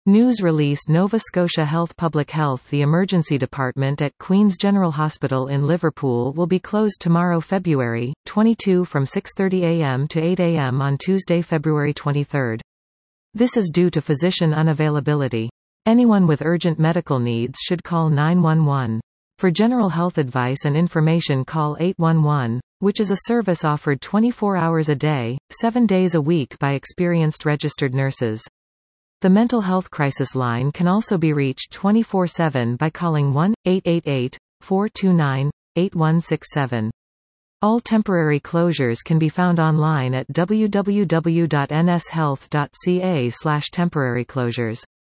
News release Nova Scotia Health Public Health. The emergency department at Queen's General Hospital in Liverpool will be closed tomorrow, February 22 from 6:30 a.m. to 8 a.m. on Tuesday, February 23. This is due to physician unavailability. Anyone with urgent medical needs should call 911. For general health advice and information, call 811, which is a service offered 24 hours a day, 7 days a week by experienced registered nurses. The mental health crisis line can also be reached 24/7 by calling 1-888-429-8167. All temporary closures can be found online at www.nshealth.ca/temporary closures.